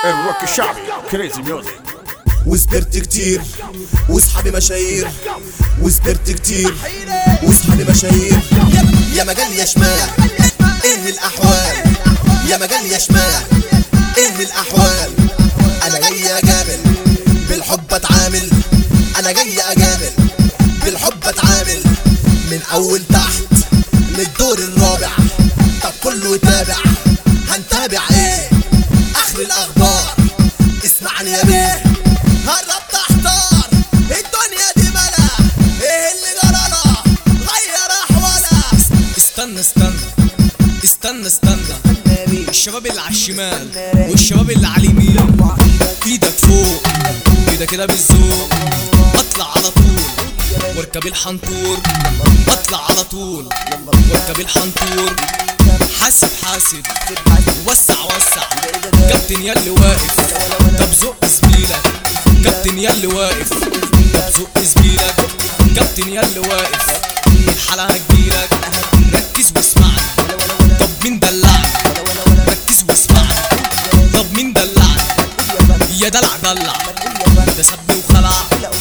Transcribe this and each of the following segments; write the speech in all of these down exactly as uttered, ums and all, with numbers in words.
الروك الشعبي كريزي ميوزك. وسبرت كتير وصحابي مشاهير، وسبرت كتير وصحابي مشاهير. يا مجال يا شمال ايه الاحوال، يا مجال يا شمال ايه الاحوال. انا جاي اجامل بالحب اتعامل، انا جاي اجامل بالحب اتعامل. من اول تحت للدور الرابع، طب كله يتابع، هنتابع ايه اخر الاخبار. اسمعني يا بيه هربت احتار، الدنيا دي ملا ايه اللي جرانا، غير احوالها. استنى استنى استنى استنى الشباب اللي على الشمال والشباب اللي على اليمين، ايدك فوق كده كده بالذوق. اطلع على طول واركب الحنطور، اطلع على طول واركب الحنطور. حاسب حاسب وسع وسع، كابتن ياللي واقف طب زق زميلك، كابتن ياللي واقف طب زق زميلك، كابتن ياللي واقف الحالة هتجيلك. ركز واسمعني طب مين دلعني، ركز واسمعني طب مين دلعني. يا دلع دلع ده سابني وخلع،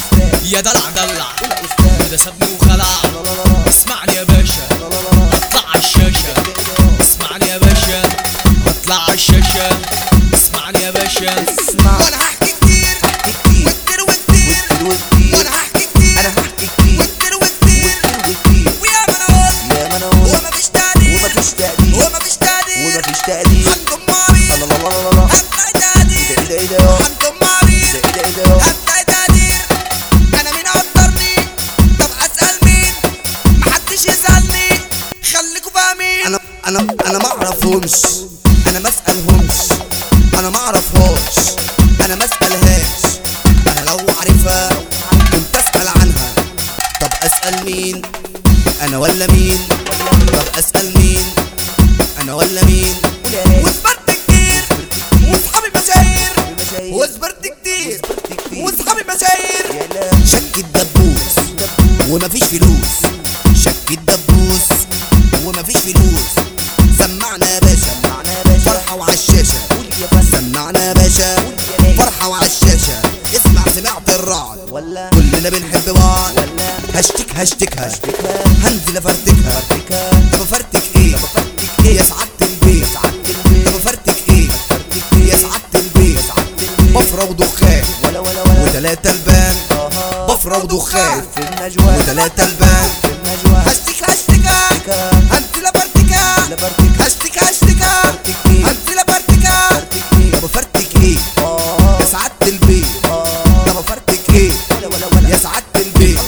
يا دلع دلع ده سابني وخلع. اسمعني يا باشا اطلع على الشاشة، اسمعني يا باشا اطلع على الشاشة، اسمعني يا باشا. وانا هحكي كتير وكتير وكتير، وانا هحكي كتير وكتير وكتير، ويا ما انا قلت ومفيش تقدير، ومفيش تقدير. هنكم معبير هتلاقي تقدير، هنكم معبير هتلاقي تقدير. انا مين عطرني طب اسأل مين، محدش يسألني خليكوا فاهمين. انا انا انا معرفهمش، انا ما اسألهمش، انا معرفهاش، انا ما اسألهاش. انا لو عارفها كنت اسأل عنها، طب اسأل مين انا ولا مين، طب اسأل مين انا ولا مين. وصبرت كتير وصحابي مشاهير، وصبرت كتير وصحابي مشاهير. شك الدبوس ومفيش فلوس، شك الدبوس ومفيش فلوس. سمعنا يا باشا فرحة وعالشاشة، سمعنا يا باشا فرحة وعالشاشة. اسمع سمعت الرعد كلنا بنحب بعض، هشتك هشتكها هنزل افرتكها. طب افرتك ايه يا سعادة البيت، طب افرتك ايه يا سعادة البيت. بفرة ودخان وتلاتة البان، بفرة ودخان وتلاتة البان. هشتك هشتكها هنزل افرتكها، هشتك هشتكها هنزل افرتكها. طب افرتك ايه يا سعادة البيت، طب افرتك ايه يا سعادة البيت.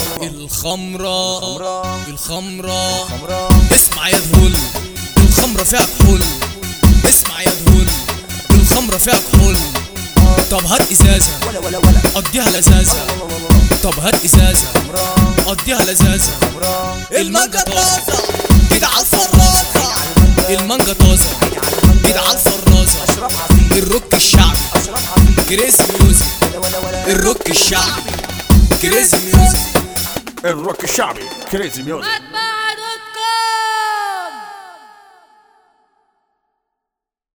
الخمرة الخمرة اسمع يا دهول، الخمرة فيها كحول. اسمع يا دهول الخمرة فيها كحول. طب هات ازازة قضيها لزازة، طب هات ازازة قضيها لزازة. المانجا طازة كده عالفرازة، المانجا طازة كده عالفرازة. الروك الشعبي كريزي ميوزك، الروك الشعبي كريزي ميوزك، الروك الشعبي كريزي ميوزك.